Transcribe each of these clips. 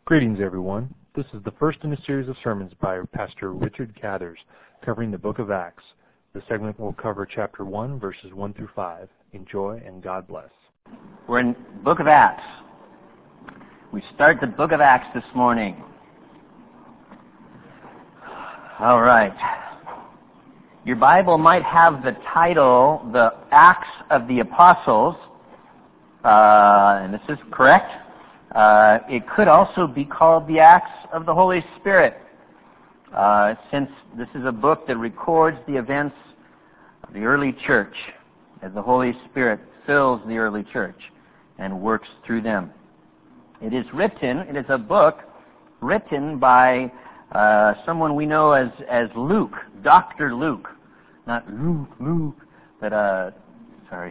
Greetings, everyone. This is the first in a series of sermons by Pastor Richard Cathers covering the book of Acts. The segment will cover chapter 1, verses 1 through 5. Enjoy and God bless. We're in the book of Acts. We start the book of Acts this morning. All right. Your Bible might have the title, The Acts of the Apostles, and this is correct. It could also be called the Acts of the Holy Spirit, since this is a book that records the events of the early church as the Holy Spirit fills the early church and works through them. It is a book written by someone we know as Luke, Dr. Luke. Not Luke, but, sorry.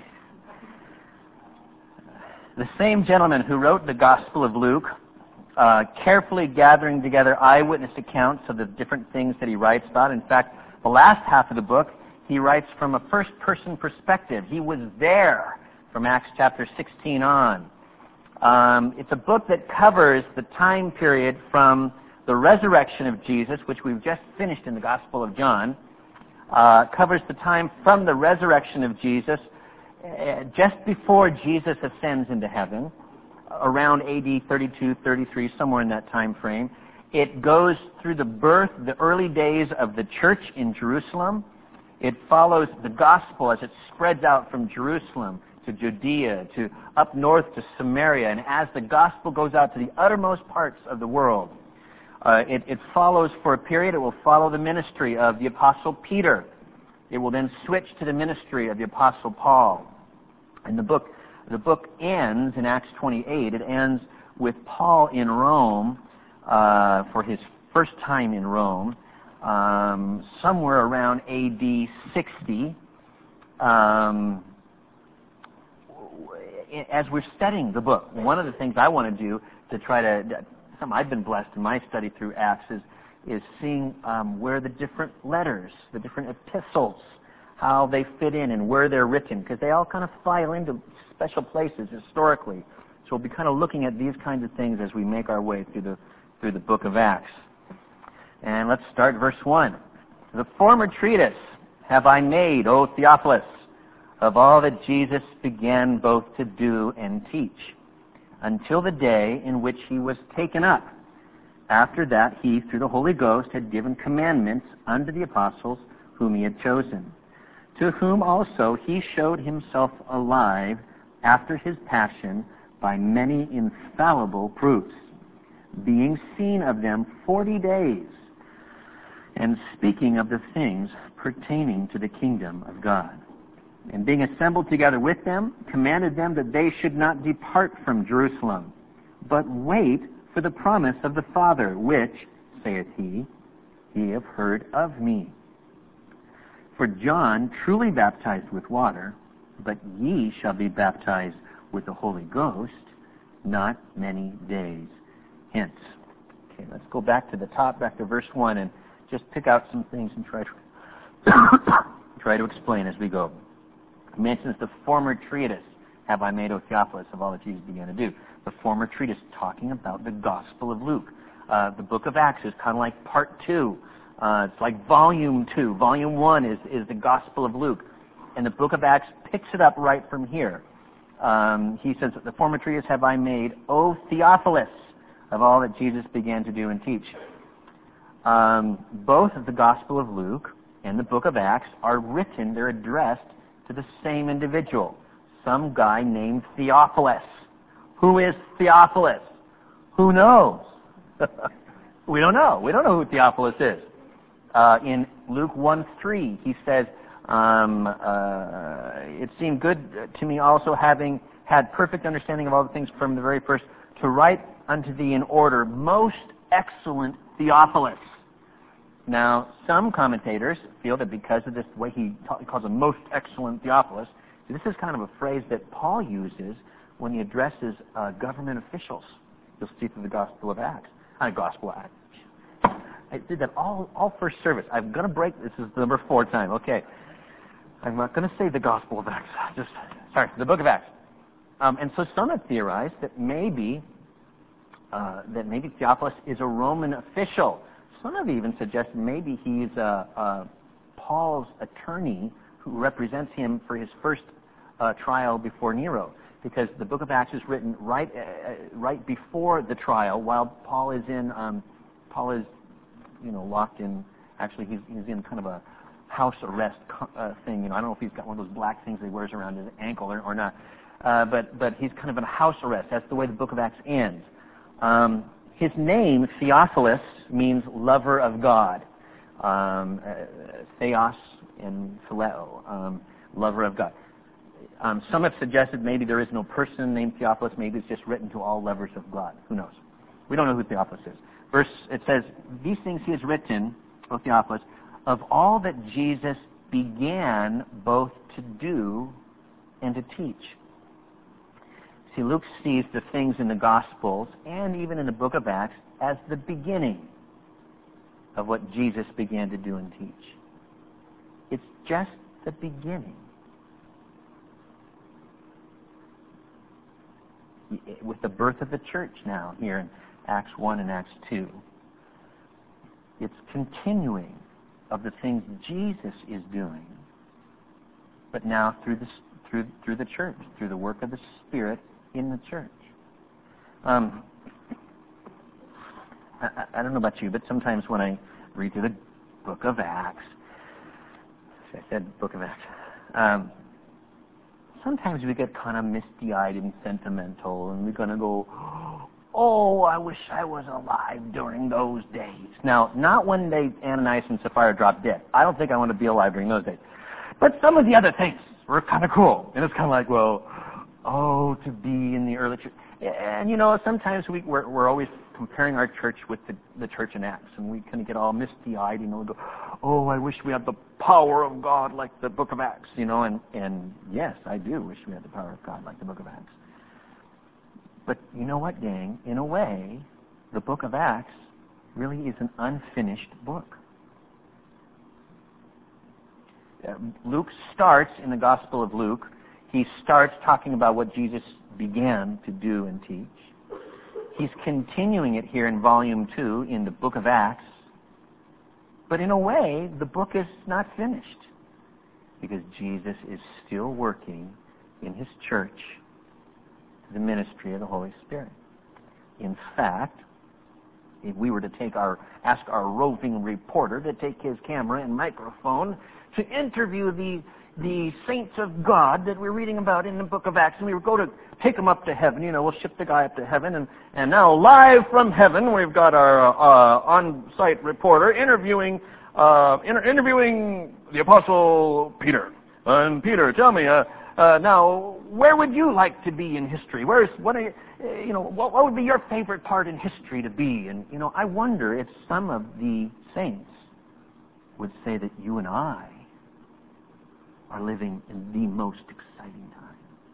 The same gentleman who wrote the Gospel of Luke, carefully gathering together eyewitness accounts of the different things that he writes about. In fact, the last half of the book, he writes from a first-person perspective. He was there from Acts chapter 16 on. It's a book that covers the time period from the resurrection of Jesus, which we've just finished in the Gospel of John, covers the time from the resurrection of Jesus just before Jesus ascends into heaven, around AD 32, 33, somewhere in that time frame. It goes through the early days of the church in Jerusalem. It follows the gospel as it spreads out from Jerusalem to Judea, to up north to Samaria, and as the gospel goes out to the uttermost parts of the world. It follows for a period. It will follow the ministry of the Apostle Peter. It will then switch to the ministry of the Apostle Paul. And the book ends in Acts 28. It ends with Paul in Rome for his first time in Rome, somewhere around AD 60. As we're studying the book, one of the things I want to do to try to, something I've been blessed in my study through Acts is seeing where the different letters, the different epistles, how they fit in and where they're written, because they all kind of file into special places historically. So we'll be kind of looking at these kinds of things as we make our way through the book of Acts. And let's start verse 1. The former treatise have I made, O Theophilus, of all that Jesus began both to do and teach, until the day in which he was taken up. After that he, through the Holy Ghost, had given commandments unto the apostles whom he had chosen, to whom also he showed himself alive after his passion by many infallible proofs, being seen of them 40 days, and speaking of the things pertaining to the kingdom of God. And being assembled together with them, commanded them that they should not depart from Jerusalem, but wait for the promise of the Father, which, saith he, ye have heard of me. For John truly baptized with water, but ye shall be baptized with the Holy Ghost not many days hence. Okay, let's go back to the top, back to verse 1, and just pick out some things and try to explain as we go. It mentions the former treatise, have I made, O Theophilus, of all that Jesus began to do. The former treatise talking about the Gospel of Luke. The book of Acts is kind of like part 2. It's like volume 2. Volume 1 is the Gospel of Luke. And the book of Acts picks it up right from here. He says, the former treatise have I made, O Theophilus, of all that Jesus began to do and teach. Both of the Gospel of Luke and the book of Acts are written, they're addressed to the same individual, some guy named Theophilus. Who is Theophilus? Who knows? We don't know. We don't know who Theophilus is. In Luke 1:3, he says, it seemed good to me also, having had perfect understanding of all the things from the very first, to write unto thee in order, most excellent Theophilus. Now, some commentators feel that because of this way he calls him most excellent Theophilus, this is kind of a phrase that Paul uses when he addresses government officials. You'll see through the Gospel of Acts. Gospel of Acts. I did that all first service. I'm going to break. This is the number 4 time. Okay. I'm not going to say the Gospel of Acts. The book of Acts. And so some have theorized that maybe that maybe Theophilus is a Roman official. Some have even suggested maybe he's Paul's attorney who represents him for his first trial before Nero, because the book of Acts is written right before the trial, while Paul is locked in. Actually, he's in kind of a house arrest thing. I don't know if he's got one of those black things he wears around his ankle or not. But he's kind of in a house arrest. That's the way the book of Acts ends. His name, Theophilus, means lover of God. Theos and phileo, lover of God. Some have suggested maybe there is no person named Theophilus. Maybe it's just written to all lovers of God. Who knows? We don't know who Theophilus is. It says, these things he has written, O Theophilus, of all that Jesus began both to do and to teach. See, Luke sees the things in the Gospels and even in the book of Acts as the beginning of what Jesus began to do and teach. It's just the beginning. With the birth of the church now here in Acts 1 and Acts 2, it's continuing of the things Jesus is doing, but now through the church, through the work of the Spirit in the church. I don't know about you, but sometimes when I read through the book of Acts, I said book of Acts, sometimes we get kind of misty-eyed and sentimental, and we're going to go, oh, I wish I was alive during those days. Now, not when Ananias and Sapphira dropped dead. I don't think I want to be alive during those days. But some of the other things were kind of cool. And it's kind of like, well, to be in the early church. And, sometimes we're always comparing our church with the church in Acts. And we kind of get all misty-eyed, we go, oh, I wish we had the power of God like the book of Acts, And yes, I do wish we had the power of God like the book of Acts. But you know what, gang? In a way, the book of Acts really is an unfinished book. Luke starts in the Gospel of Luke. He starts talking about what Jesus began to do and teach. He's continuing it here in Volume 2 in the book of Acts. But in a way, the book is not finished, because Jesus is still working in His church, the ministry of the Holy Spirit. In fact, if we were to ask our roving reporter to take his camera and microphone to interview the saints of God that we're reading about in the book of Acts, and we would go to take them up to heaven, we'll ship the guy up to heaven, and now live from heaven, we've got our on-site reporter interviewing the Apostle Peter. And Peter, tell me, now, where would you like to be in history? What would be your favorite part in history to be? And, I wonder if some of the saints would say that you and I are living in the most exciting time.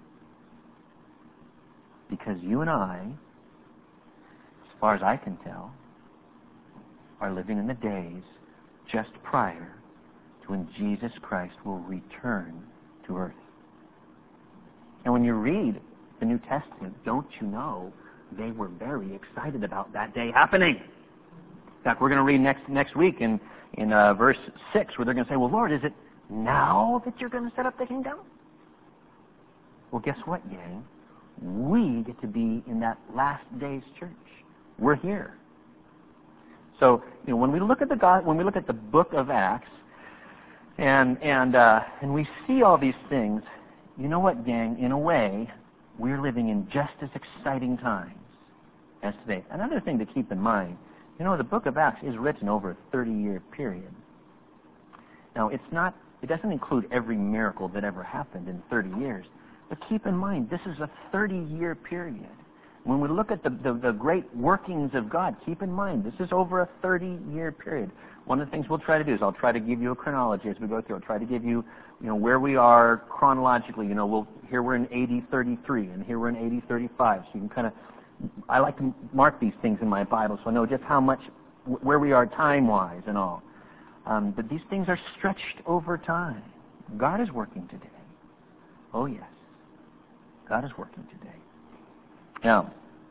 Because you and I, as far as I can tell, are living in the days just prior to when Jesus Christ will return to earth. And when you read the New Testament, don't you know they were very excited about that day happening? In fact, we're going to read next week in verse 6, where they're going to say, well, Lord, is it now that you're going to set up the kingdom? Well, guess what, gang? We get to be in that last days church. We're here. So, when we look at the book of Acts, and we see all these things, you know what, gang? In a way, we're living in just as exciting times as today. Another thing to keep in mind, the book of Acts is written over a 30-year period. Now, it doesn't include every miracle that ever happened in 30 years, but keep in mind, this is a 30-year period. When we look at the great workings of God, keep in mind, this is over a 30-year period. One of the things we'll try to do is I'll try to give you a chronology as we go through. I'll try to give you, where we are chronologically. Here we're in AD 33, and here we're in AD 35. So you can I like to mark these things in my Bible so I know just how much, where we are time-wise and all. But these things are stretched over time. God is working today. Oh, yes. God is working today. Now,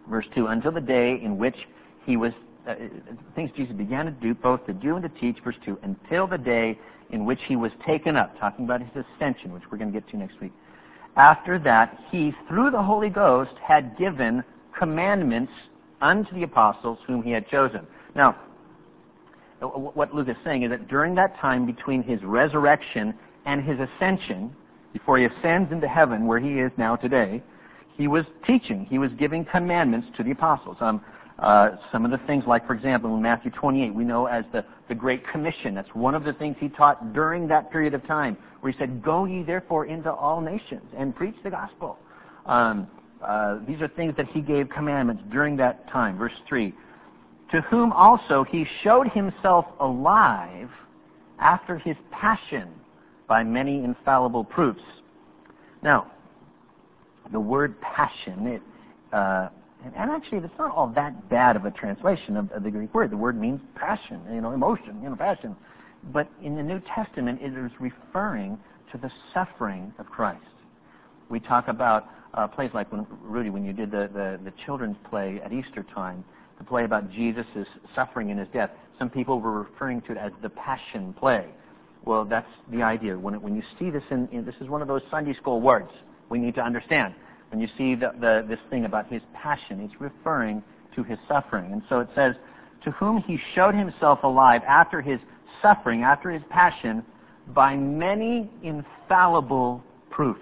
Verse 2, until the day in which he was, things Jesus began to do, both to do and to teach, verse 2, until the day in which he was taken up, talking about his ascension, which we're going to get to next week. After that, he, through the Holy Ghost, had given commandments unto the apostles whom he had chosen. Now, what Luke is saying is that during that time between his resurrection and his ascension, before he ascends into heaven, where he is now today, he was teaching. He was giving commandments to the apostles. Some of the things, like, for example, in Matthew 28, we know as the Great Commission. That's one of the things he taught during that period of time, where he said, go ye therefore into all nations and preach the gospel. These are things that he gave commandments during that time. Verse 3, to whom also he showed himself alive after his passion by many infallible proofs. Now, the word passion, and actually it's not all that bad of a translation of the Greek word. The word means passion, emotion, passion. But in the New Testament, it is referring to the suffering of Christ. We talk about plays like when you did the children's play at Easter time, the play about Jesus' suffering and his death. Some people were referring to it as the Passion Play. Well, that's the idea. When you see this this is one of those Sunday school words we need to understand. When you see this thing about his passion, it's referring to his suffering. And so it says, to whom he showed himself alive after his suffering, after his passion, by many infallible proofs.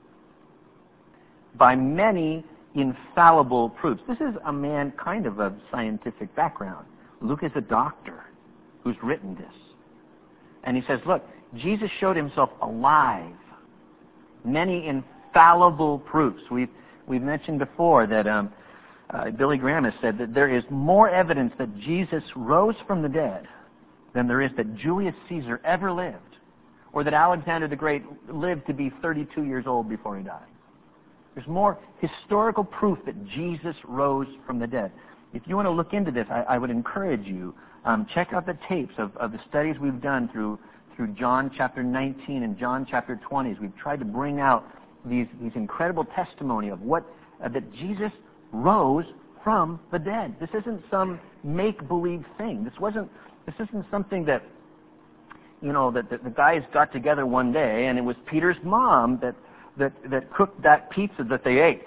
By many infallible proofs. This is a man kind of a scientific background. Luke is a doctor who's written this. And he says, look, Jesus showed himself alive. Many infallible proofs. We've mentioned before that Billy Graham has said that there is more evidence that Jesus rose from the dead than there is that Julius Caesar ever lived, or that Alexander the Great lived to be 32 years old before he died. There's more historical proof that Jesus rose from the dead. If you want to look into this, I would encourage you, check out the tapes of the studies we've done through John chapter 19 and John chapter 20. We've tried to bring out these incredible testimony of that Jesus rose from the dead. This isn't some make-believe thing. This isn't something that that the guys got together one day and it was Peter's mom that cooked that pizza that they ate.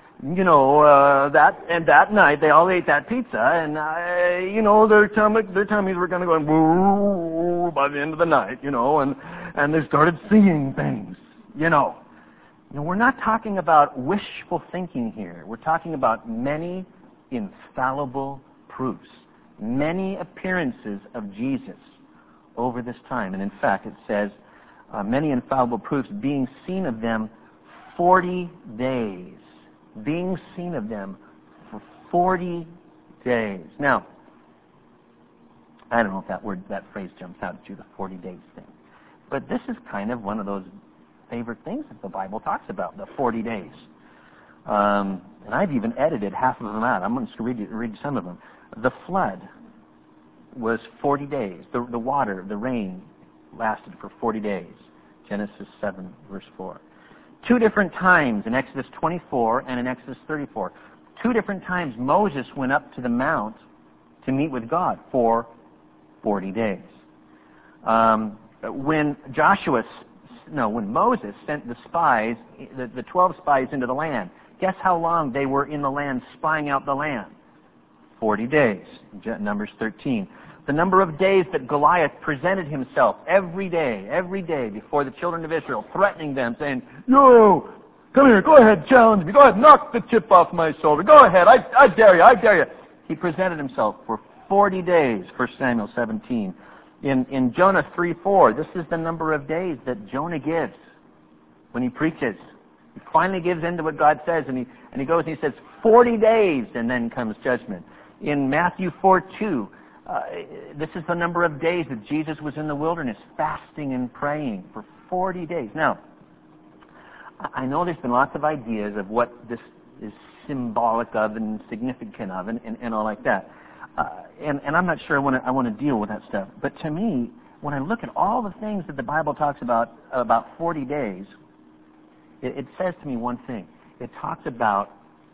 That night they all ate that pizza, and their tummies were kind of going boo by the end of the night, and they started seeing things, We're not talking about wishful thinking here. We're talking about many infallible proofs, many appearances of Jesus over this time. And in fact, it says, many infallible proofs, being seen of them 40 days. Being seen of them for 40 days. Now, I don't know if that phrase jumps out at you, the 40 days thing. But this is kind of one of those favorite things that the Bible talks about, the 40 days. And I've even edited half of them out. I'm just going to read some of them. The flood was 40 days. The water, the rain, lasted for 40 days. Genesis 7, verse 4. 2 different times in Exodus 24 and in Exodus 34. 2 different times Moses went up to the mount to meet with God for 40 days. When Moses sent the spies, the 12 spies into the land, guess how long they were in the land spying out the land? 40 days. Numbers 13. The number of days that Goliath presented himself every day before the children of Israel, threatening them, saying, "Yo, come here, go ahead, challenge me, go ahead, knock the chip off my shoulder, go ahead, I dare you. He presented himself for 40 days, 1 Samuel 17. In Jonah 3:4, this is the number of days that Jonah gives when he preaches. He finally gives in to what God says, and he goes and he says, 40 days, and then comes judgment. In Matthew 4:2, this is the number of days that Jesus was in the wilderness, fasting and praying for 40 days. Now, I know there's been lots of ideas of what this is symbolic of and significant of and all like that. And I'm not sure I want to deal with that stuff. But to me, when I look at all the things that the Bible talks about 40 days, it says to me one thing. It talks about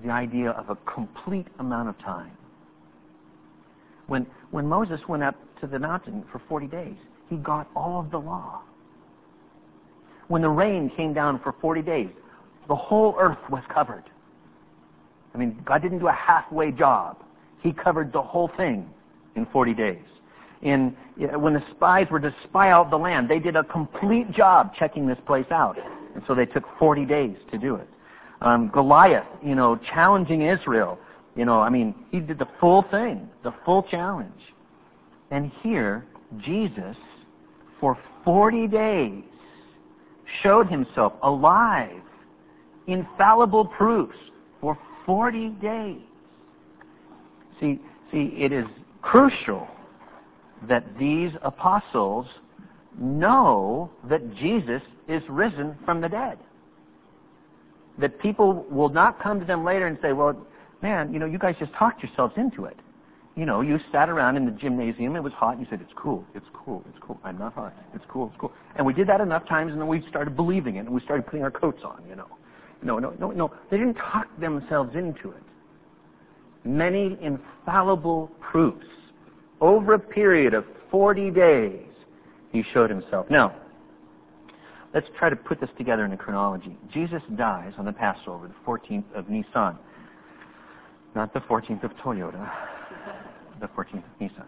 the idea of a complete amount of time. When Moses went up to the mountain for 40 days, he got all of the law. When the rain came down for 40 days, the whole earth was covered. I mean, God didn't do a halfway job. He covered the whole thing in 40 days. When the spies were to spy out the land, they did a complete job checking this place out. And so they took 40 days to do it. Goliath, challenging Israel. He did the full thing, the full challenge. And here, Jesus, for 40 days, showed himself alive, infallible proofs for 40 days. See, it is crucial that these apostles know that Jesus is risen from the dead. That people will not come to them later and say, well, man, you guys just talked yourselves into it. You sat around in the gymnasium, it was hot, and you said, it's cool. I'm not hot. It's cool. And we did that enough times, and then we started believing it, and we started putting our coats on, No. They didn't talk themselves into it. Many infallible proofs. Over a period of 40 days, he showed himself. Now, let's try to put this together in a chronology. Jesus dies on the Passover, the 14th of Nisan. Not the 14th of Toyota. The 14th of Nisan.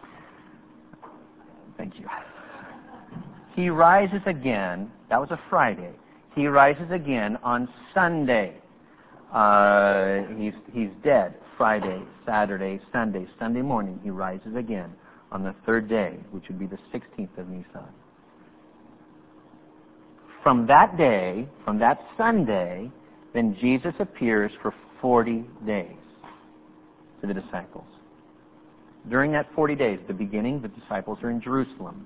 Thank you. He rises again. That was a Friday. He rises again on Sunday. He's dead. Friday, Saturday, Sunday. Sunday morning, he rises again on the third day, which would be the 16th of Nisan. From that day, from that Sunday, then Jesus appears for 40 days to the disciples. During that 40 days, the beginning, the disciples are in Jerusalem.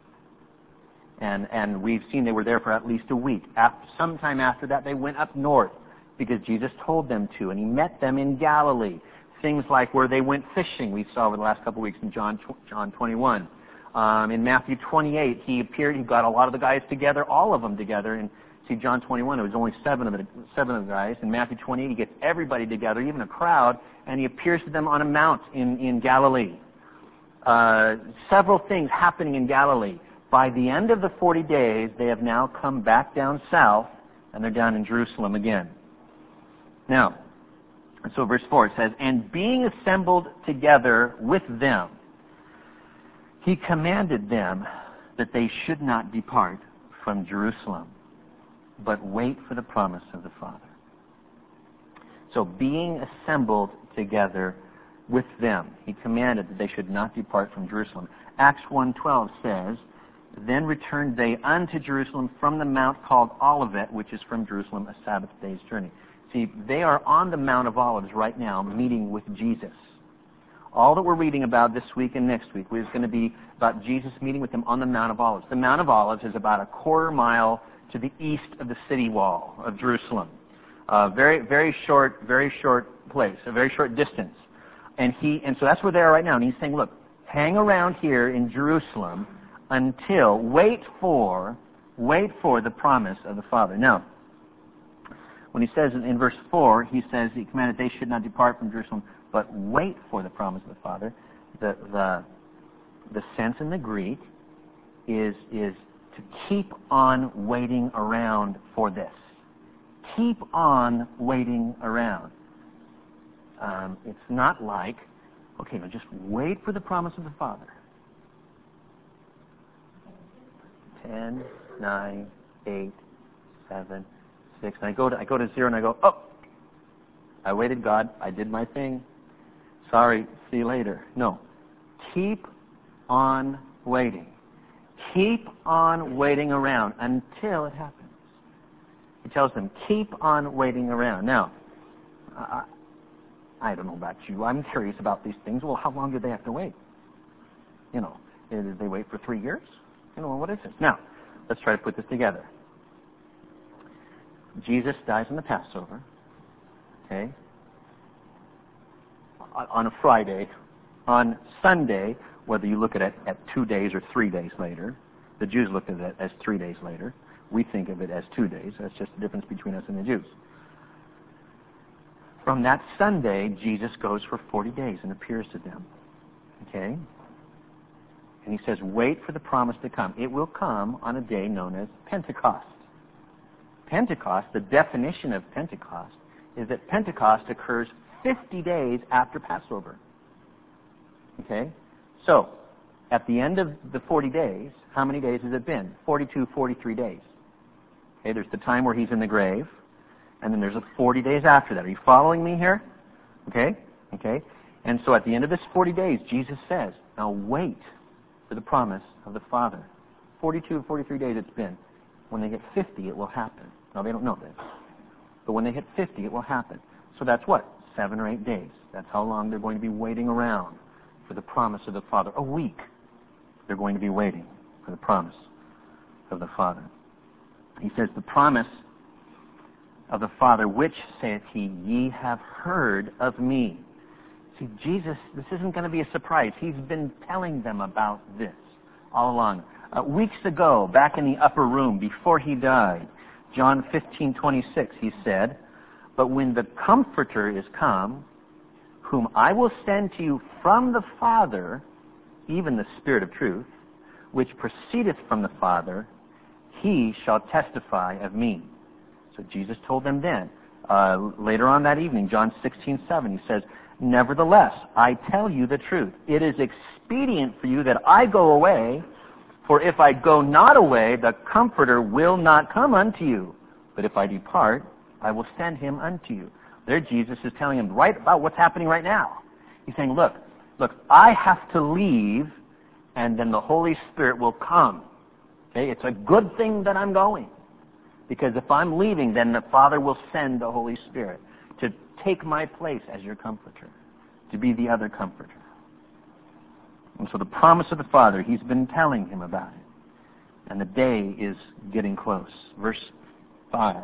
And we've seen they were there for at least a week. Sometime after that, they went up north because Jesus told them to, and he met them in Galilee. Things like where they went fishing, we saw over the last couple of weeks in John 21. In Matthew 28, he appeared, he got a lot of the guys together, all of them together. And see, John 21, it was only seven of the guys. In Matthew 28, he gets everybody together, even a crowd, and he appears to them on a mount in Galilee. Several things happening in Galilee. By the end of the 40 days, they have now come back down south, and they're down in Jerusalem again. Now, so verse 4, it says, and being assembled together with them, he commanded them that they should not depart from Jerusalem, but wait for the promise of the Father. So being assembled together with them, he commanded that they should not depart from Jerusalem. Acts 1:12 says, then returned they unto Jerusalem from the mount called Olivet, which is from Jerusalem a Sabbath day's journey. See, they are on the Mount of Olives right now, meeting with Jesus. All that we're reading about this week and next week is going to be about Jesus meeting with them on the Mount of Olives. The Mount of Olives is about a quarter mile to the east of the city wall of Jerusalem. Very short place, a very short distance. And so that's where they are right now. And he's saying, look, hang around here in Jerusalem until, wait for the promise of the Father. Now, when he says in verse 4, he says he commanded they should not depart from Jerusalem, but wait for the promise of the Father. The sense in the Greek is to keep on waiting around for this. Keep on waiting around. It's not like, okay, now just wait for the promise of the Father. 10, 9, 8, 7, 6. And I go to 0 and I go, oh, I waited, God. I did my thing. Sorry, see you later. No. Keep on waiting. Keep on waiting around until it happens. He tells them, keep on waiting around. Now, I don't know about you. I'm curious about these things. Well, how long do they have to wait? Did they wait for 3 years? What is this? Now, let's try to put this together. Jesus dies on the Passover, okay, on a Friday. On Sunday, whether you look at it at 2 days or 3 days later, the Jews look at it as 3 days later. We think of it as 2 days. That's just the difference between us and the Jews. From that Sunday, Jesus goes for 40 days and appears to them. Okay? And he says, wait for the promise to come. It will come on a day known as Pentecost. Pentecost, the definition of Pentecost, is that Pentecost occurs 50 days after Passover. Okay? So, at the end of the 40 days, how many days has it been? 42, 43 days. Okay, there's the time where he's in the grave, and then there's a 40 days after that. Are you following me here? Okay? Okay? And so at the end of this 40 days, Jesus says, now wait for the promise of the Father. 42, 43 days it's been. When they hit 50, it will happen. Now, they don't know this. But when they hit 50, it will happen. So that's what? 7 or 8 days. That's how long they're going to be waiting around for the promise of the Father. A week. They're going to be waiting for the promise of the Father. He says, the promise of the Father, which saith he, ye have heard of me. See, Jesus, this isn't going to be a surprise. He's been telling them about this all along. Weeks ago, back in the upper room, before he died, John 15:26, he said, but when the Comforter is come, whom I will send to you from the Father, even the Spirit of truth, which proceedeth from the Father, he shall testify of me. So Jesus told them then. Later on that evening, John 16:7, he says, nevertheless, I tell you the truth. It is expedient for you that I go away, for if I go not away, the Comforter will not come unto you. But if I depart, I will send him unto you. There Jesus is telling him right about what's happening right now. He's saying, look, I have to leave, and then the Holy Spirit will come. Okay? It's a good thing that I'm going. Because if I'm leaving, then the Father will send the Holy Spirit to take my place as your Comforter, to be the other Comforter. And so the promise of the Father, he's been telling him about it. And the day is getting close. Verse 5.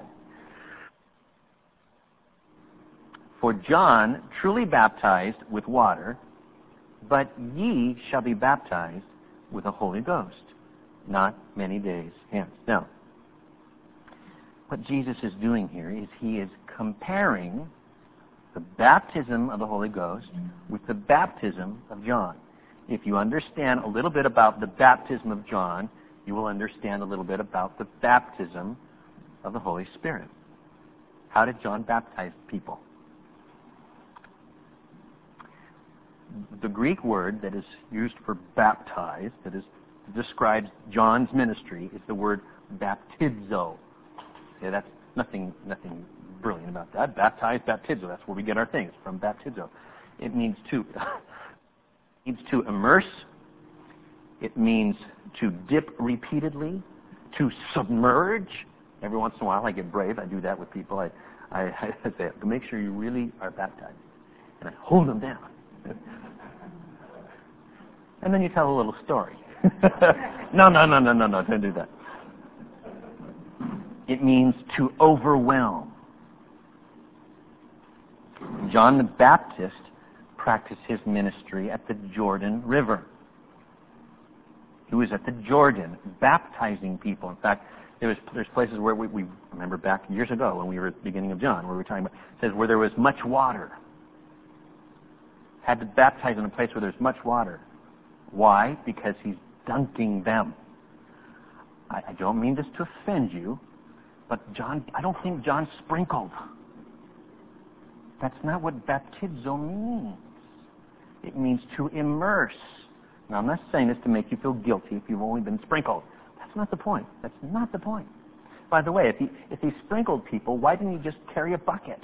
For John truly baptized with water, but ye shall be baptized with the Holy Ghost not many days hence. Now, what Jesus is doing here is he is comparing the baptism of the Holy Ghost with the baptism of John. If you understand a little bit about the baptism of John, you will understand a little bit about the baptism of the Holy Spirit. How did John baptize people? The Greek word that is used for baptize, that describes John's ministry, is the word baptizo. Okay, that's nothing brilliant about that. Baptize, baptizo. That's where we get our things from. Baptizo. It means to immerse. It means to dip repeatedly, to submerge. Every once in a while, I get brave. I do that with people. I say, make sure you really are baptized, and I hold them down. And then you tell a little story. No, don't do that. It means to overwhelm. John the Baptist practiced his ministry at the Jordan River. He was at the Jordan baptizing people. In fact, there's places where we remember back years ago when we were at the beginning of John, where we were talking about, it says where there was much water. Had to baptize in a place where there's much water. Why? Because he's dunking them. I don't mean this to offend you, but I don't think John sprinkled. That's not what baptizo means. It means to immerse. Now, I'm not saying this to make you feel guilty if you've only been sprinkled. That's not the point. That's not the point. By the way, if he sprinkled people, why didn't he just carry a bucket?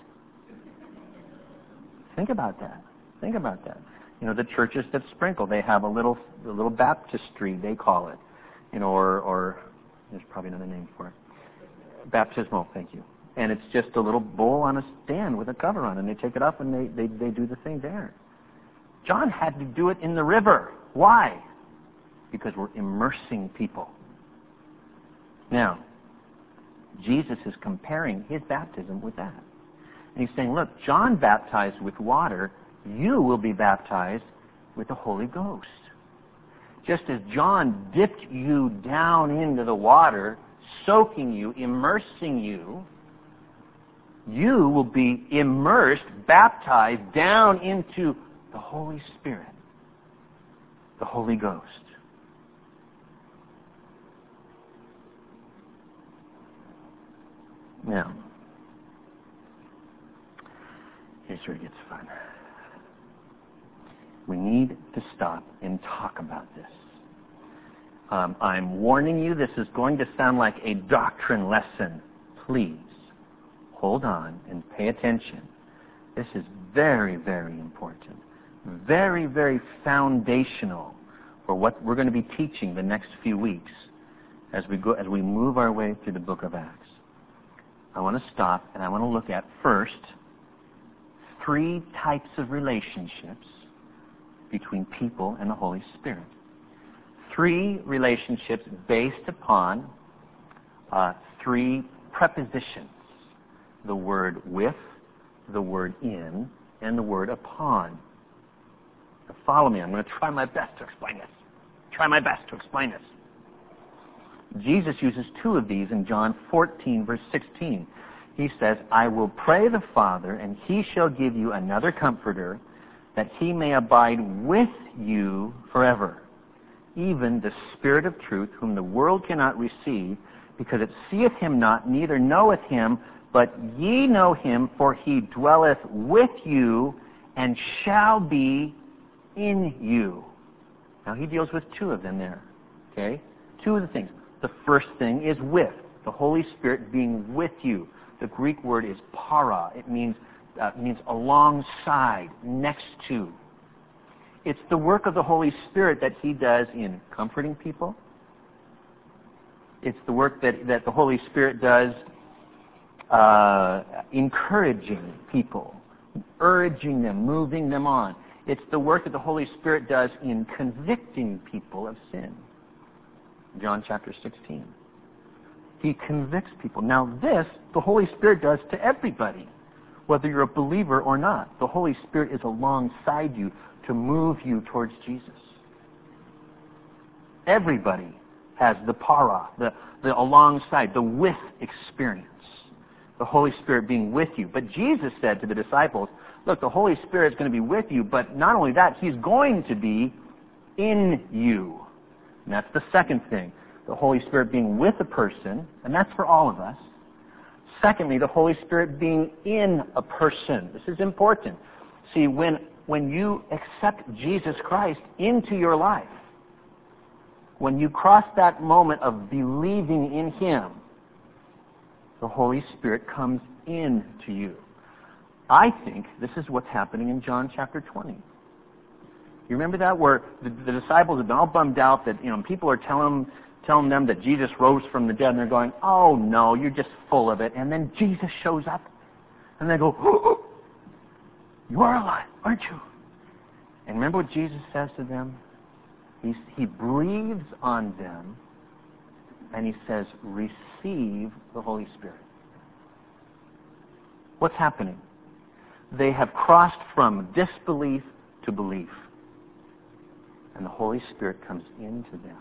Think about that. Think about that. You know, the churches that sprinkle, they have a little baptistry, they call it. You know, or there's probably another name for it. Baptismal, thank you. And it's just a little bowl on a stand with a cover on it, and they take it up and they do the thing there. John had to do it in the river. Why? Because we're immersing people. Now, Jesus is comparing his baptism with that. And he's saying, look, John baptized with water, you will be baptized with the Holy Ghost. Just as John dipped you down into the water, soaking you, immersing you, You will be immersed, baptized down into the Holy Spirit, the Holy Ghost. Now, here's where it gets fun. We need to stop and talk about this. I'm warning you, this is going to sound like a doctrine lesson. Please, hold on and pay attention. This is very, very important. Very, very foundational for what we're going to be teaching the next few weeks as we move our way through the book of Acts. I want to stop and I want to look at first 3 types of relationships between people and the Holy Spirit. 3 relationships based upon 3 prepositions. The word with, the word in, and the word upon. Now follow me. I'm going to try my best to explain this. Jesus uses 2 of these in John 14, verse 16. He says, I will pray the Father, and He shall give you another Comforter, that He may abide with you forever. Even the Spirit of truth, whom the world cannot receive, because it seeth Him not, neither knoweth Him, but ye know Him, for He dwelleth with you, and shall be in you. Now He deals with 2 of them there. Okay? 2 of the things. The first thing is with, the Holy Spirit being with you. The Greek word is para. It means alongside, next to. It's the work of the Holy Spirit that He does in comforting people. It's the work that the Holy Spirit does encouraging people, urging them, moving them on. It's the work that the Holy Spirit does in convicting people of sin. John chapter 16. He convicts people. Now this, the Holy Spirit does to everybody, whether you're a believer or not. The Holy Spirit is alongside you to move you towards Jesus. Everybody has the para, the alongside, the with experience. The Holy Spirit being with you. But Jesus said to the disciples, look, the Holy Spirit is going to be with you, but not only that, He's going to be in you. And that's the second thing. The Holy Spirit being with a person, and that's for all of us. Secondly, the Holy Spirit being in a person. This is important. See, when you accept Jesus Christ into your life, when you cross that moment of believing in Him, the Holy Spirit comes into you. I think this is what's happening in John chapter 20. You remember that, where the disciples have been all bummed out that people are telling them that Jesus rose from the dead, and they're going, oh no, you're just full of it. And then Jesus shows up, and they go, oh, you are alive, aren't you? And remember what Jesus says to them? He breathes on them, and He says, receive the Holy Spirit. What's happening? They have crossed from disbelief to belief. And the Holy Spirit comes into them.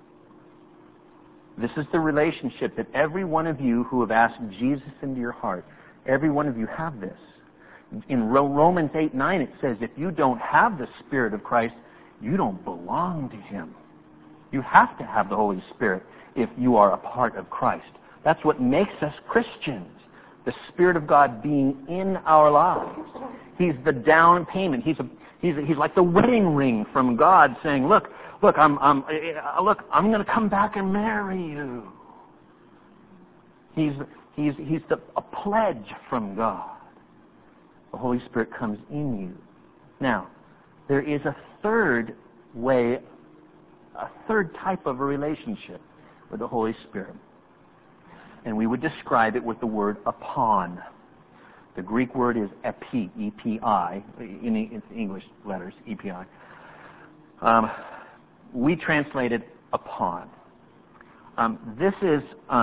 This is the relationship that every one of you who have asked Jesus into your heart, every one of you have this. In Romans 8:9 it says, if you don't have the Spirit of Christ, you don't belong to Him. You have to have the Holy Spirit if you are a part of Christ. That's what makes us Christians. The Spirit of God being in our lives. He's the down payment. He's like the wedding ring from God, saying, "Look, I'm going to come back and marry you." He's a pledge from God. The Holy Spirit comes in you. Now, there is a third way, a third type of a relationship with the Holy Spirit. And we would describe it with the word upon. The Greek word is epi, E-P-I, in English letters, E-P-I. We translate it upon. This is,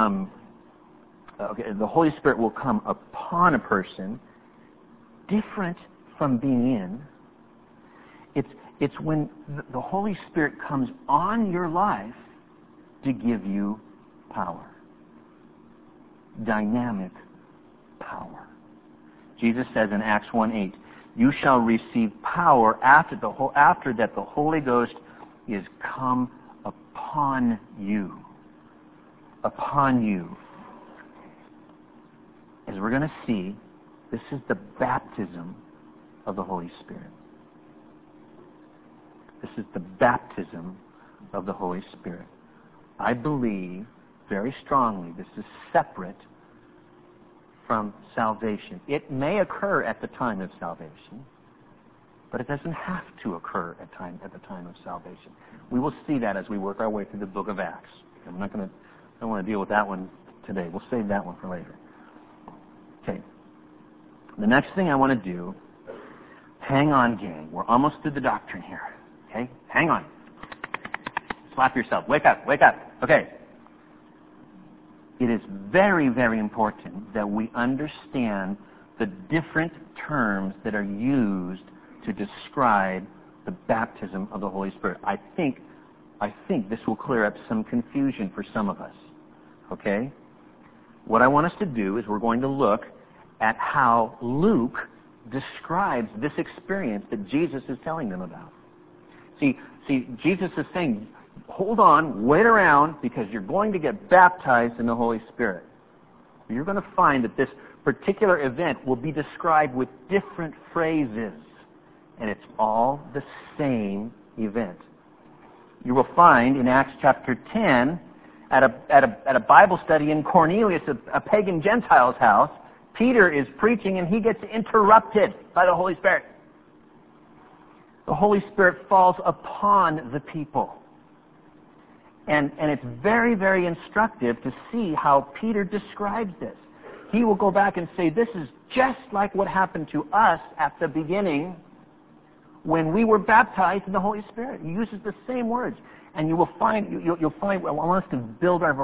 the Holy Spirit will come upon a person, different from being in. It's when the Holy Spirit comes on your life to give you power. Dynamic power. Jesus says in Acts 1:8, "You shall receive power after that the Holy Ghost is come upon you." Upon you. As we're going to see, this is the baptism of the Holy Spirit. This is the baptism of the Holy Spirit. I believe very strongly this is separate from salvation. It may occur at the time of salvation, but it doesn't have to occur at the time of salvation. We will see that as we work our way through the book of Acts. I don't want to deal with that one today. We'll save that one for later. Okay. The next thing I want to do, hang on, gang. We're almost through the doctrine here. Okay? Hang on. Slap yourself. Wake up. Wake up. Okay. It is very, very important that we understand the different terms that are used to describe the baptism of the Holy Spirit. I think this will clear up some confusion for some of us. Okay? What I want us to do is we're going to look at how Luke describes this experience that Jesus is telling them about. See, Jesus is saying, hold on, wait around, because you're going to get baptized in the Holy Spirit. You're going to find that this particular event will be described with different phrases, and it's all the same event. You will find in Acts chapter 10, at a Bible study in Cornelius, a pagan Gentile's house, Peter is preaching and he gets interrupted by the Holy Spirit. The Holy Spirit falls upon the people. And it's very, very instructive to see how Peter describes this. He will go back and say, this is just like what happened to us at the beginning when we were baptized in the Holy Spirit. He uses the same words. And you'll find, I want us to build our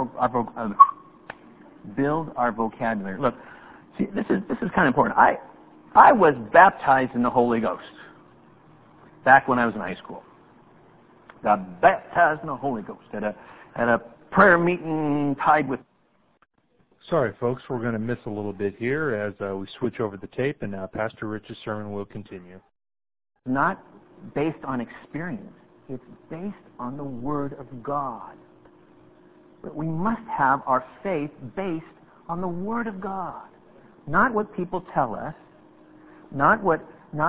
vocabulary. Look, see, this is kind of important. I was baptized in the Holy Ghost back when I was in high school. Got baptized in the Holy Ghost at a prayer meeting tied with. Sorry, folks, we're going to miss a little bit here as we switch over the tape, and now Pastor Rich's sermon will continue. Not based on experience. It's based on the Word of God. But we must have our faith based on the Word of God. Not what people tell us, not what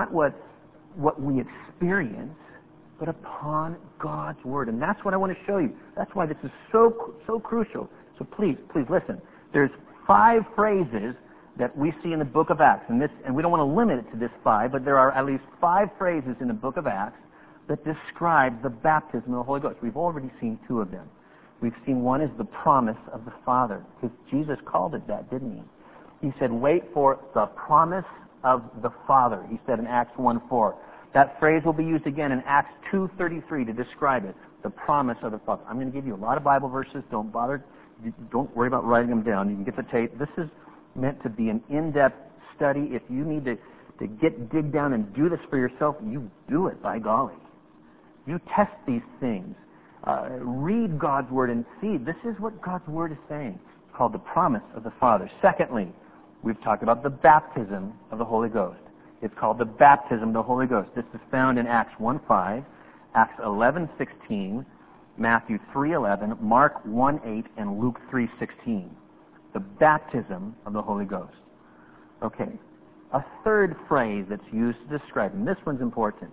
we experience, but upon God's Word. And that's what I want to show you. That's why this is so crucial. So please listen. There's 5 phrases that we see in the book of Acts. And we don't want to limit it to this 5, but there are at least 5 phrases in the book of Acts that describe the baptism of the Holy Ghost. We've already seen 2 of them. We've seen one is the promise of the Father, because Jesus called it that, didn't he? He said, wait for the promise of the Father. He said in Acts 1:4. That phrase will be used again in Acts 2:33 to describe it, the promise of the Father. I'm going to give you a lot of Bible verses. Don't worry about writing them down. You can get the tape. This is meant to be an in-depth study. If you need to dig down and do this for yourself, you do it, by golly. You test these things. Read God's Word and see. This is what God's Word is saying. It's called the promise of the Father. Secondly, we've talked about the baptism of the Holy Ghost. It's called the baptism of the Holy Ghost. This is found in Acts 1:5, Acts 11:16, Matthew 3:11, Mark 1:8, and Luke 3:16. The baptism of the Holy Ghost. Okay. A third phrase that's used to describe, and this one's important,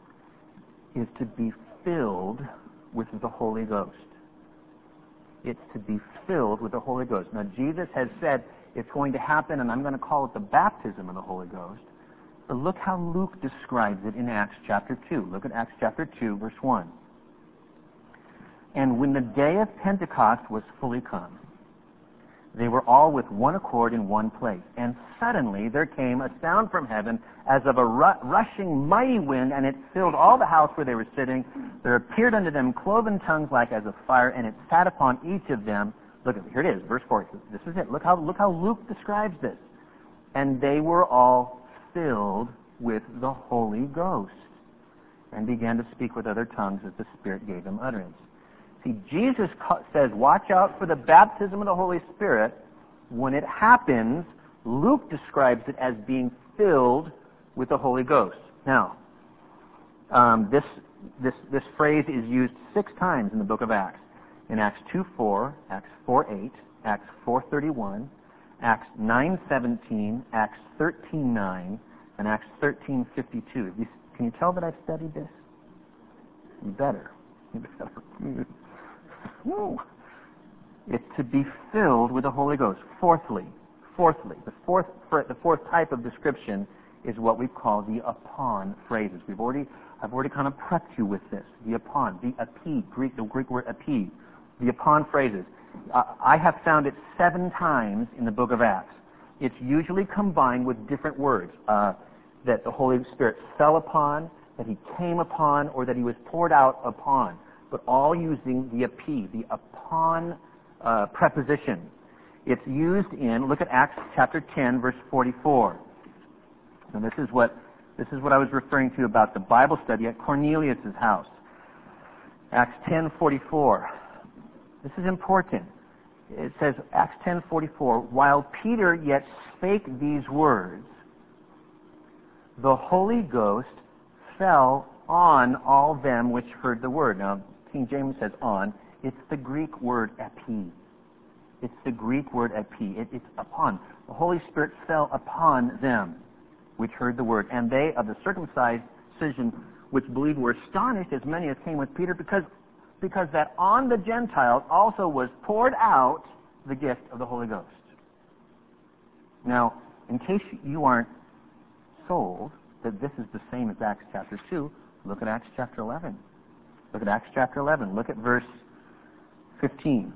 is to be filled with the Holy Ghost. It's to be filled with the Holy Ghost. Now, Jesus has said it's going to happen, and I'm going to call it the baptism of the Holy Ghost. But look how Luke describes it in Acts chapter 2. Look at Acts chapter 2, verse 1. And when the day of Pentecost was fully come, they were all with one accord in one place. And suddenly there came a sound from heaven as of a rushing mighty wind, and it filled all the house where they were sitting. There appeared unto them cloven tongues like as of fire, and it sat upon each of them. Look, here it is, verse 4. This is it. Look how Luke describes this. And they were all filled with the Holy Ghost, and began to speak with other tongues as the Spirit gave them utterance. See, Jesus says, watch out for the baptism of the Holy Spirit. When it happens, Luke describes it as being filled with the Holy Ghost. Now, this phrase is used 6 times in the book of Acts. In Acts 2:4, Acts 4:8, Acts 4:31, Acts 9:17, Acts 13:9, and Acts 13:52. Can you tell that I've studied this? You better. You better. No. It's to be filled with the Holy Ghost. Fourthly, the fourth type of description is what we call the upon phrases. I've already kind of prepped you with this. The upon, the epi, the Greek word epi, the upon phrases. I have found it 7 times in the book of Acts. It's usually combined with different words that the Holy Spirit fell upon, that He came upon, or that He was poured out upon, but all using the epi, the upon preposition. It's used in, look at Acts chapter 10, verse 44. And this is what I was referring to about the Bible study at Cornelius' house. Acts 10:44. This is important. It says, Acts 10:44, while Peter yet spake these words, the Holy Ghost fell on all them which heard the word. Now, King James says on. It's the Greek word epi. It's the Greek word epi. It's upon. The Holy Spirit fell upon them which heard the word. And they of the circumcision which believed were astonished, as many as came with Peter, because that on the Gentiles also was poured out the gift of the Holy Ghost. Now, in case you aren't sold that this is the same as Acts chapter 2, look at Acts chapter 11. Look at Acts chapter 11. Look at verse 15.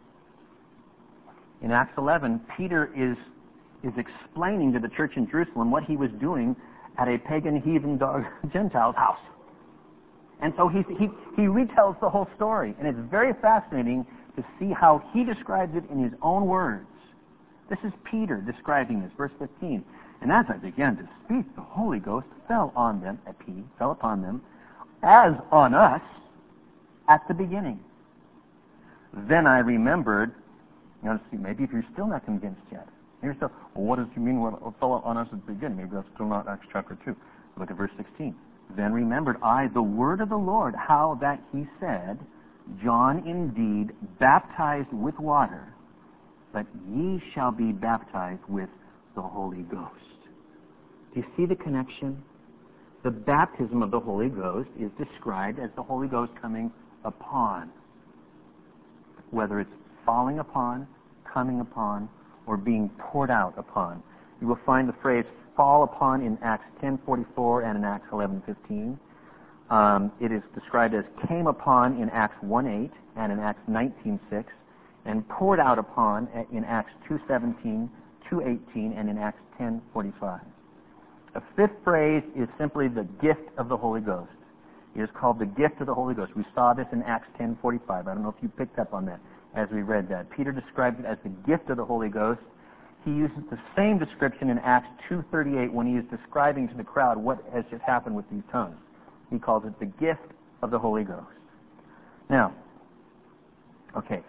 In Acts 11, Peter is explaining to the church in Jerusalem what he was doing at a pagan, heathen, Gentile's house. And so he retells the whole story. And it's very fascinating to see how he describes it in his own words. This is Peter describing this, verse 15. And as I began to speak, the Holy Ghost fell on them, fell upon them, as on us at the beginning. Then I remembered, maybe if you're still not convinced yet, you're still, well, what does he mean what fell on us at the beginning? Maybe that's still not Acts chapter 2. Look at verse 16. Then remembered I the word of the Lord, how that he said, John indeed baptized with water, but ye shall be baptized with the Holy Ghost. Do you see the connection? The baptism of the Holy Ghost is described as the Holy Ghost coming upon. Whether it's falling upon, coming upon, or being poured out upon. You will find the phrase fall upon in Acts 10:44 and in Acts 11:15. It is described as came upon in Acts 1:8 and in Acts 19:6, and poured out upon in Acts 2:17, 2:18, and in Acts 10:45. A fifth phrase is simply the gift of the Holy Ghost. It is called the gift of the Holy Ghost. We saw this in Acts 10:45. I don't know if you picked up on that as we read that. Peter described it as the gift of the Holy Ghost. He uses the same description in Acts 2:38 when he is describing to the crowd what has just happened with these tongues. He calls it the gift of the Holy Ghost. Now, okay,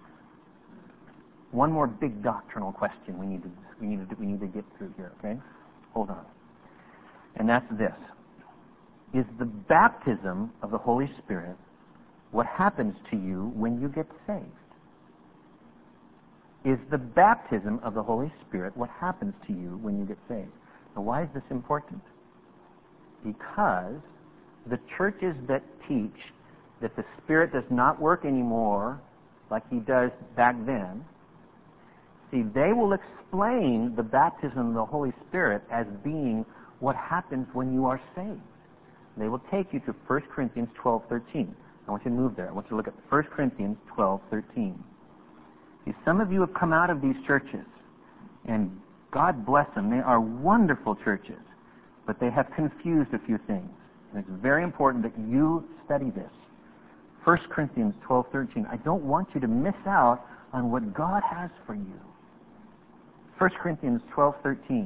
one more big doctrinal question we need to get through here. Okay, hold on, and that's this: is the baptism of the Holy Spirit what happens to you when you get saved? Is the baptism of the Holy Spirit what happens to you when you get saved? Now, why is this important? Because the churches that teach that the Spirit does not work anymore like He does back then, see, they will explain the baptism of the Holy Spirit as being what happens when you are saved. They will take you to 1 Corinthians 12:13. I want you to move there. I want you to look at 1 Corinthians 12:13. See, some of you have come out of these churches, and God bless them. They are wonderful churches, but they have confused a few things. And it's very important that you study this. 1 Corinthians 12:13. I don't want you to miss out on what God has for you. 1 Corinthians 12:13.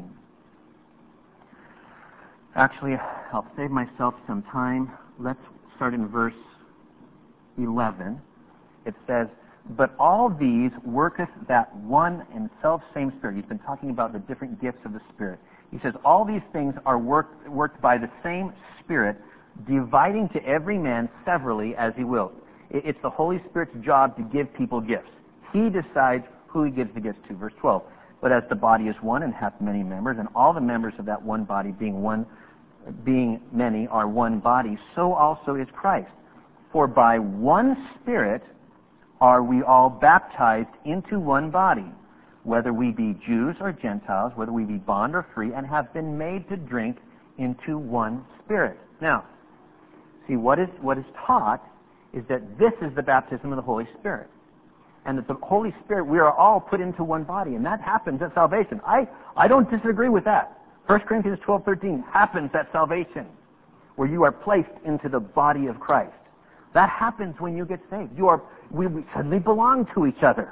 Actually, I'll save myself some time. Let's start in verse 11. It says, but all these worketh that one and self-same Spirit. He's been talking about the different gifts of the Spirit. He says, all these things are worked by the same Spirit, dividing to every man severally as he will. It's the Holy Spirit's job to give people gifts. He decides who he gives the gifts to. Verse 12. But as the body is one and hath many members, and all the members of that one body being many are one body, so also is Christ. For by one Spirit are we all baptized into one body, whether we be Jews or Gentiles, whether we be bond or free, and have been made to drink into one Spirit. Now, see, what is taught is that this is the baptism of the Holy Spirit. And that the Holy Spirit, we are all put into one body, and that happens at salvation. I don't disagree with that. 1 Corinthians 12:13 happens at salvation, where you are placed into the body of Christ. That happens when you get saved. We suddenly belong to each other.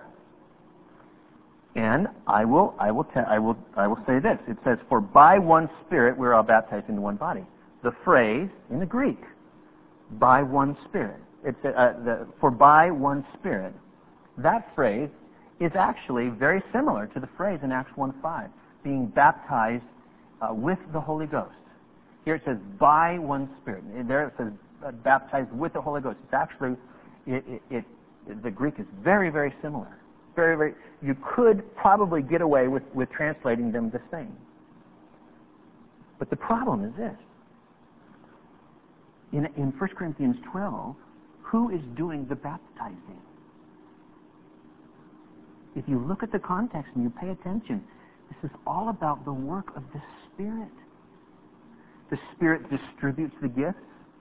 And I will say this. It says, "For by one Spirit we are all baptized into one body." The phrase in the Greek, "by one Spirit," for by one Spirit. That phrase is actually very similar to the phrase in Acts 1:5, being baptized with the Holy Ghost. Here it says, by one Spirit. And there it says, baptized with the Holy Ghost. It's actually, the Greek is very, very similar. Very, very, you could probably get away with translating them the same. But the problem is this. In 1 Corinthians 12, who is doing the baptizing? If you look at the context and you pay attention, this is all about the work of the Spirit. The Spirit distributes the gifts.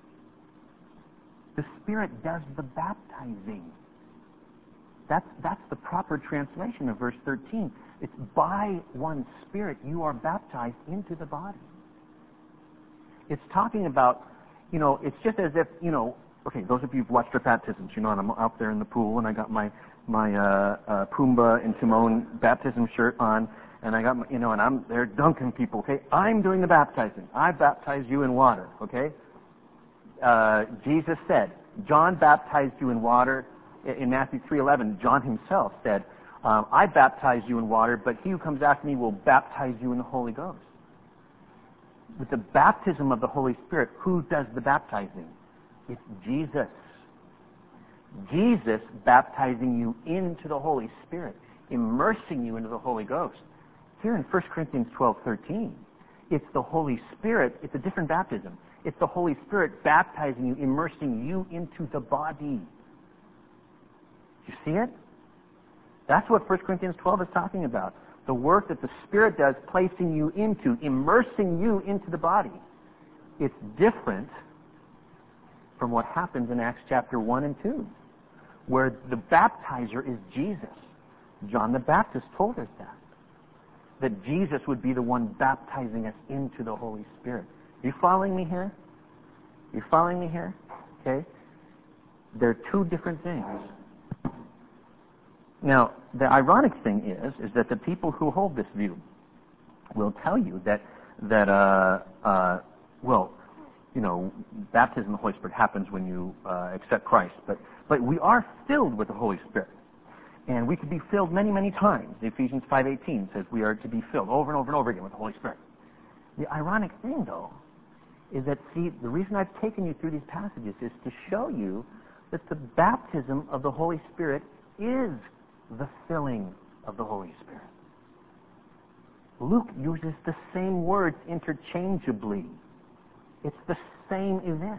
The Spirit does the baptizing. That's the proper translation of verse 13. It's by one Spirit you are baptized into the body. It's talking about, it's just as if, okay, those of you who've watched our baptisms, and I'm out there in the pool and I got my Pumbaa and Timon baptism shirt on, and I got and I'm there dunking people, okay? I'm doing the baptizing. I baptize you in water, okay? Jesus said, John baptized you in water. In Matthew 3:11, John himself said, I baptize you in water, but he who comes after me will baptize you in the Holy Ghost. With the baptism of the Holy Spirit, who does the baptizing? It's Jesus. Jesus baptizing you into the Holy Spirit, immersing you into the Holy Ghost. Here in 1 Corinthians 12:13, it's the Holy Spirit, it's a different baptism. It's the Holy Spirit baptizing you, immersing you into the body. You see it? That's what 1 Corinthians 12 is talking about. The work that the Spirit does, placing you into, immersing you into the body. It's different from what happens in Acts chapter 1 and 2, where the baptizer is Jesus. John the Baptist told us that Jesus would be the one baptizing us into the Holy Spirit. Are you following me here? You following me here? Okay? They're two different things. Now, the ironic thing is that the people who hold this view will tell you that baptism of the Holy Spirit happens when you accept Christ, but we are filled with the Holy Spirit, and we could be filled many, many times. Ephesians 5:18 says we are to be filled over and over and over again with the Holy Spirit. The ironic thing, though, is that, see, the reason I've taken you through these passages is to show you that the baptism of the Holy Spirit is the filling of the Holy Spirit. Luke uses the same words interchangeably. It's the same event.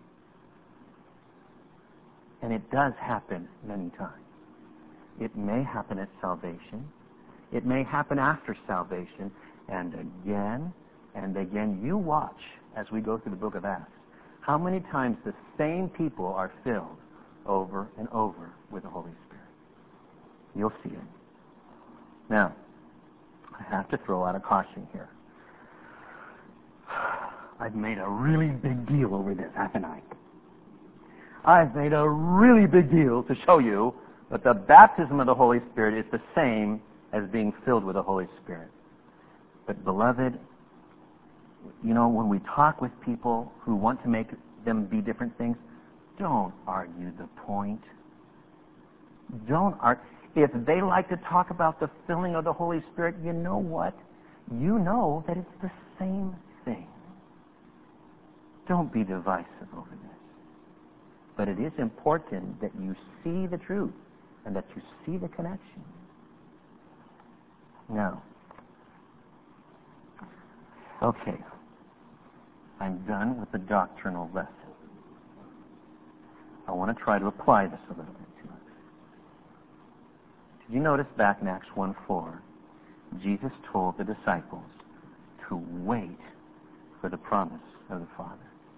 And it does happen many times. It may happen at salvation. It may happen after salvation. And again, you watch as we go through the book of Acts, how many times the same people are filled over and over with the Holy Spirit. You'll see it. Now, I have to throw out a caution here. I've made a really big deal over this, haven't I? I've made a really big deal to show you that the baptism of the Holy Spirit is the same as being filled with the Holy Spirit. But, beloved, when we talk with people who want to make them be different things, don't argue the point. Don't argue. If they like to talk about the filling of the Holy Spirit, you know what? you know that it's the same thing. Don't be divisive over this. But it is important that you see the truth and that you see the connection. Now, okay, I'm done with the doctrinal lesson. I want to try to apply this a little bit to us. Did you notice back in Acts 1:4, Jesus told the disciples to wait for the promise of the Father?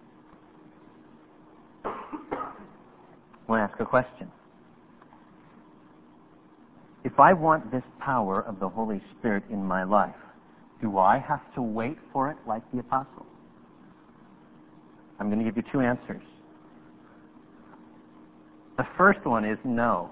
I want to ask a question. If I want this power of the Holy Spirit in my life, do I have to wait for it like the apostles? I'm going to give you two answers. The first one is no.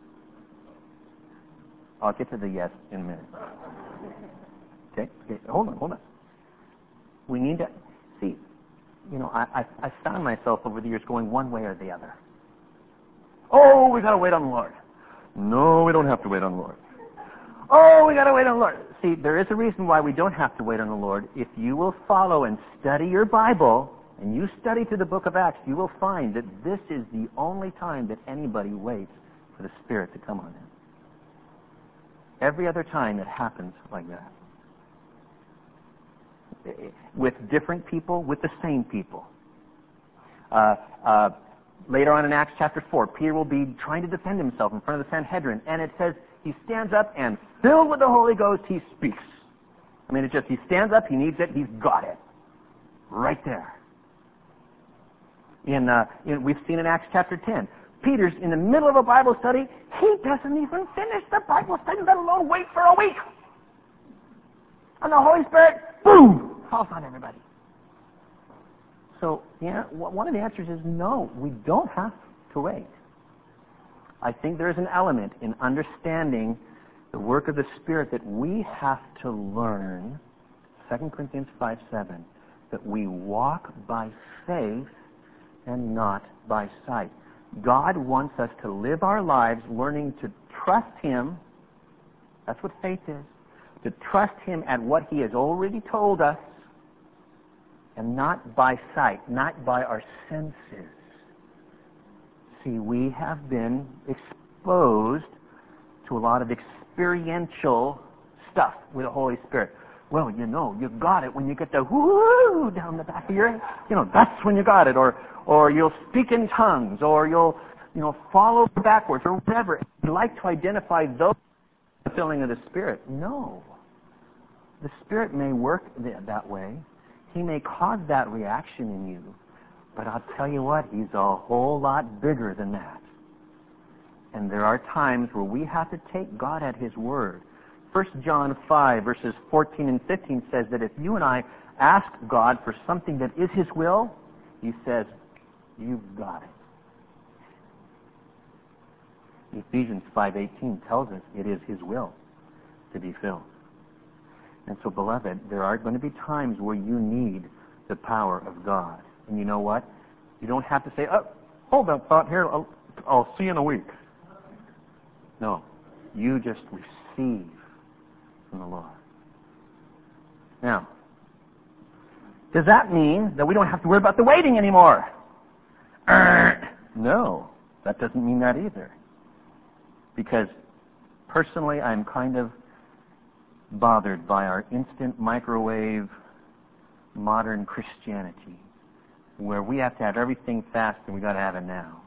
I'll get to the yes in a minute. Okay, hold on. We need to see. I found myself over the years going one way or the other. Oh, we got to wait on the Lord. No, we don't have to wait on the Lord. Oh, we got to wait on the Lord. See, there is a reason why we don't have to wait on the Lord. If you will follow and study your Bible, and you study through the book of Acts, you will find that this is the only time that anybody waits for the Spirit to come on them. Every other time it happens like that. With different people, with the same people. Later on in Acts chapter 4, Peter will be trying to defend himself in front of the Sanhedrin, and it says he stands up and, filled with the Holy Ghost, he speaks. I mean, he stands up, he needs it, he's got it. Right there. We've seen in Acts chapter 10, Peter's in the middle of a Bible study, he doesn't even finish the Bible study, let alone wait for a week. And the Holy Spirit, boom, falls on everybody. So, one of the answers is no, we don't have to wait. I think there is an element in understanding the work of the Spirit that we have to learn, 2 Corinthians 5:7, that we walk by faith and not by sight. God wants us to live our lives learning to trust Him. That's what faith is. To trust Him at what He has already told us, and not by sight, not by our senses. See, we have been exposed to a lot of experiential stuff with the Holy Spirit. Well, you got it when you get the whoo down the back of your head. That's when you got it. Or you'll speak in tongues, or you'll follow backwards, or whatever. We like to identify those the filling of the Spirit. No. The Spirit may work that way. He may cause that reaction in you. But I'll tell you what, He's a whole lot bigger than that. And there are times where we have to take God at His word. 1 John 5, verses 14 and 15 says that if you and I ask God for something that is His will, He says, you've got it. Ephesians 5:18 tells us it is His will to be filled. And so, beloved, there are going to be times where you need the power of God. And you know what? You don't have to say, oh, hold that thought here, I'll see you in a week. No. You just receive from the Lord. Now, does that mean that we don't have to worry about the waiting anymore? No, that doesn't mean that either. Because personally, I'm kind of bothered by our instant microwave modern Christianity, where we have to have everything fast and we got to have it now.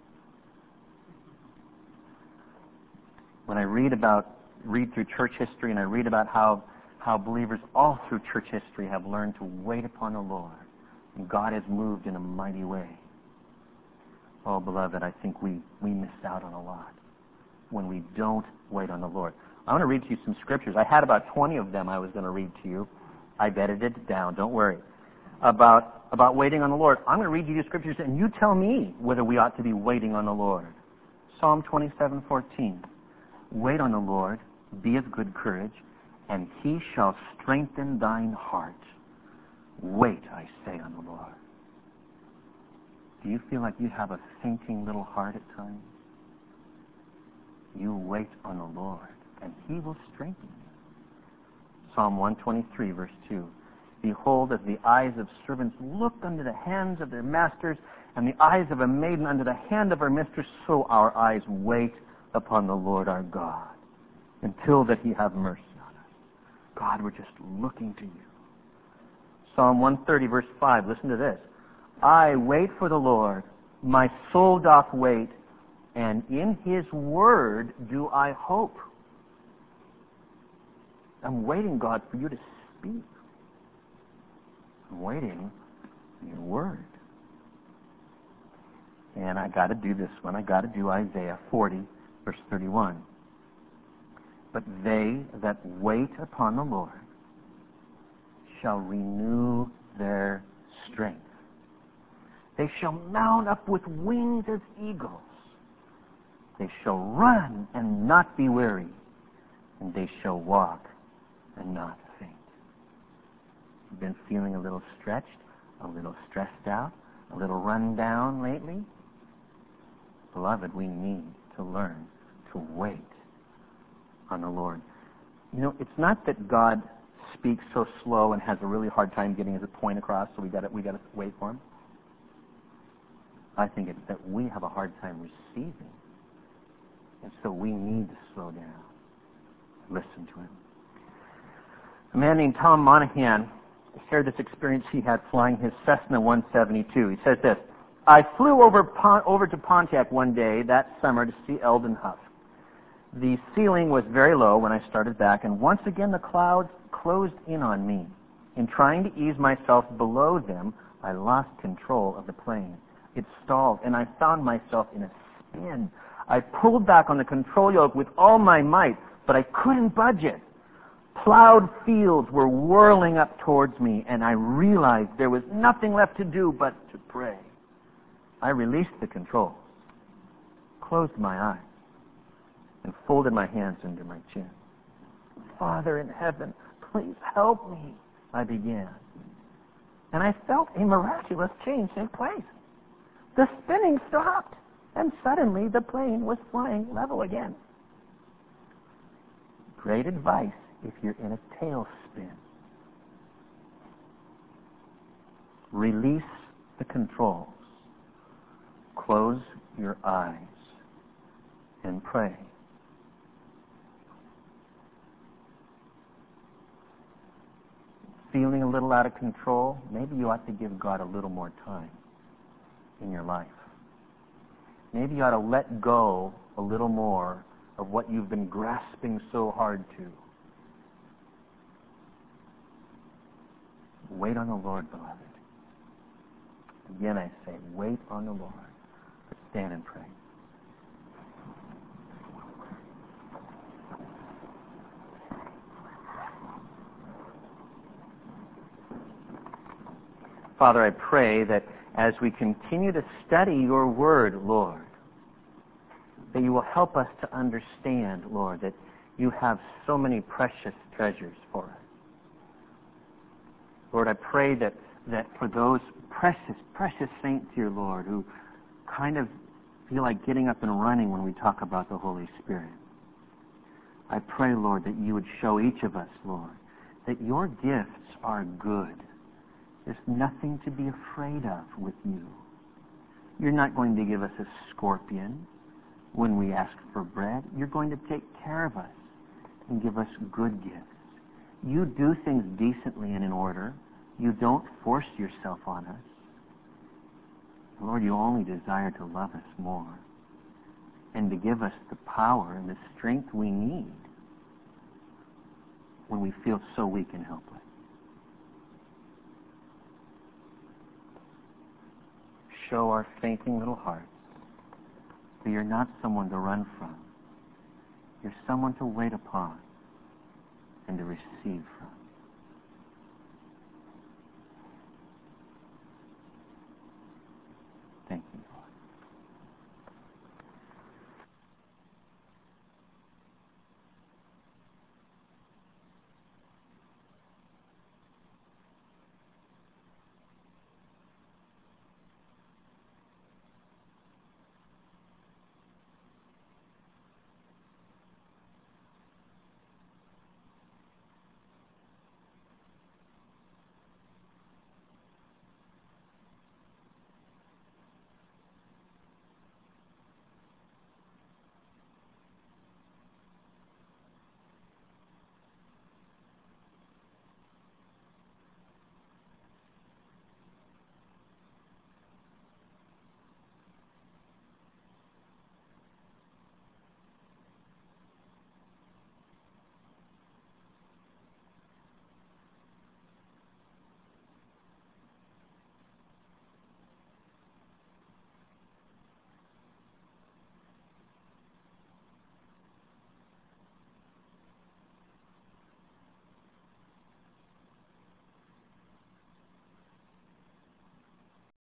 When I read through church history, and I read about how believers all through church history have learned to wait upon the Lord, and God has moved in a mighty way. Oh, beloved, I think we miss out on a lot when we don't wait on the Lord. I want to read to you some scriptures. I had about 20 of them I was going to read to you. I've edited it down, don't worry. About waiting on the Lord. I'm going to read you the scriptures, and you tell me whether we ought to be waiting on the Lord. Psalm 27:14. Wait on the Lord, be of good courage, and He shall strengthen thine heart. Wait, I say, on the Lord. Do you feel like you have a fainting little heart at times? You wait on the Lord, and He will strengthen you. Psalm 123, verse 2. Behold, as the eyes of servants look unto the hands of their masters, and the eyes of a maiden unto the hand of her mistress, so our eyes wait upon the Lord our God, until that he have mercy on us. God, we're just looking to you. Psalm 130, verse 5, listen to this. I wait for the Lord, my soul doth wait, and in his word do I hope. I'm waiting, God, for you to speak. I'm waiting for your word. And I got to do this one. I got to do Isaiah 40, verse 31. But they that wait upon the Lord shall renew their strength. They shall mount up with wings as eagles. They shall run and not be weary, and they shall walk and not faint. You've been feeling a little stretched, a little stressed out, a little run down lately? Beloved, we need to learn to wait on the Lord. You know, it's not that God speaks so slow and has a really hard time getting his point across, so we got to wait for him. I think it's that we have a hard time receiving, and so we need to slow down and listen to him. A man named Tom Monahan shared this experience he had flying his Cessna 172. He says this, I flew over to Pontiac one day that summer to see Eldon Huff. The ceiling was very low when I started back, and once again the clouds closed in on me. In trying to ease myself below them, I lost control of the plane. It stalled, and I found myself in a spin. I pulled back on the control yoke with all my might, but I couldn't budge it. Plowed fields were whirling up towards me, and I realized there was nothing left to do but to pray. I released the controls, closed my eyes, and folded my hands under my chin. Father in heaven, please help me, I began. And I felt a miraculous change take place. The spinning stopped, and suddenly the plane was flying level again. Great advice if you're in a tailspin. Release the controls. Close your eyes and pray. Feeling a little out of control? Maybe you ought to give God a little more time in your life. Maybe you ought to let go a little more of what you've been grasping so hard to. Wait on the Lord, beloved. Again I say, wait on the Lord. Let's stand and pray. Father, I pray that as we continue to study your word, Lord, that you will help us to understand, Lord, that you have so many precious treasures for us. Lord, I pray that for those precious, precious saints here, Lord, who kind of feel like getting up and running when we talk about the Holy Spirit, I pray, Lord, that you would show each of us, Lord, that your gifts are good. There's nothing to be afraid of with you. You're not going to give us a scorpion when we ask for bread. You're going to take care of us and give us good gifts. You do things decently and in order. You don't force yourself on us. Lord, you only desire to love us more and to give us the power and the strength we need when we feel so weak and helpless. Show our fainting little hearts that you're not someone to run from. You're someone to wait upon and to receive from.